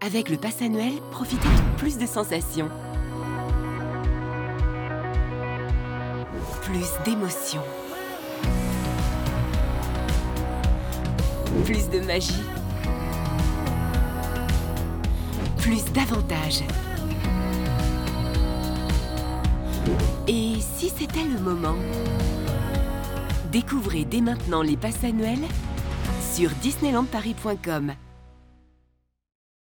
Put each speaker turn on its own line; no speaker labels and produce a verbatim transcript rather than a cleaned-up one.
Avec le pass annuel, profitez de plus de sensations. Plus d'émotions. Plus de magie. Plus d'avantages. Et si c'était le moment? Découvrez dès maintenant les passes annuels sur disneyland paris point com.